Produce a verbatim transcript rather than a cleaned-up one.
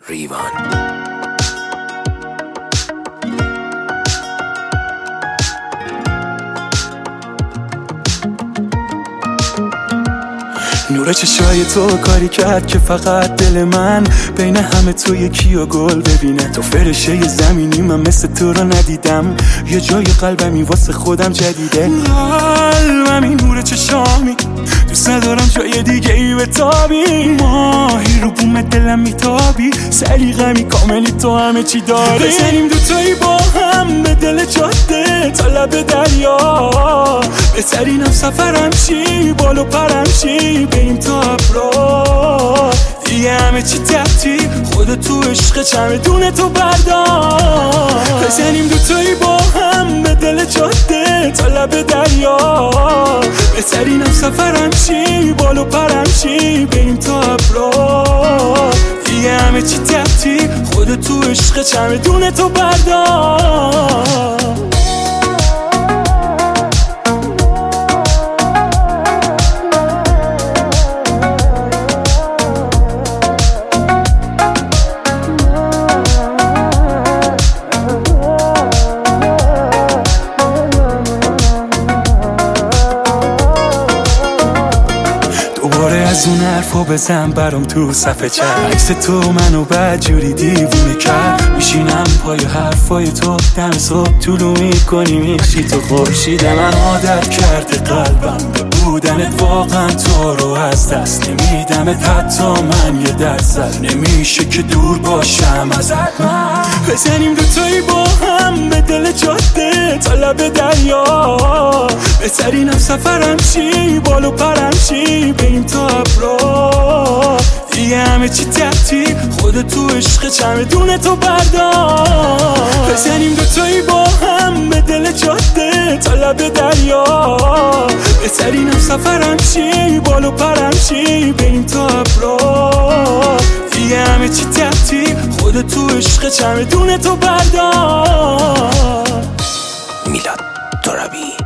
ریوان. نور چشای تو کاری کرد که فقط دل من بین همه تو یکی و گل ببینه. تو فرشه زمینی، من مثل تو رو ندیدم. یه جای قلبمی واسه خودم جدیده. قلبمی نور چشامی، دوست ندارم جای دیگه ای بتابی. ماهی رو بوم دلم میتابی، سلیقه‌می کاملی تو همه چی داری. بزنیم دوتایی با هم به دل جاده تا لب دریا. بهترینم سفرم چی، بالو پرم چی، بریم تا ابرا. دیگه همه چی تحتی، خودت تو عشق چمدون تو بردار. بزنیم دوتایی با هم به دل جاده تا لب دریا. بهترینم سفرم چی، بالو پرم چی، بریم تا ابرا. دیگه همه چی تحتی، خودت تو عشق چمدون تو بردار. دوباره از اون حرفا بزن برام تو صفحه چت. عکس تو منو بدجوری دیوونه کرد. میشینم پای حرفای تو، دم صبح طولو میکنی میشی تو خورشید. من عادت کرده قلبم به بودنت، واقعا تو رو از دست نمیدمت. حتی من یه درصد نمیشه که دور باشم ازت. من بزنیم دوتایی با هم به دل جاده تا لب دریا. بهترینم سفرم چی، بالو پرم چی، بریم تا ابرا. دیگه همه چی تحتی، خودت تو عشق چمدون تو بردار. بزنیم دوتایی با هم به دل جاده تا لب دریا. بهترینم سفرم چی، بالو پرم چی، بریم تا ابرا. دیگه همه چی تحتی، خودت تو عشق چمدون تو بردار. میلاد ترابی.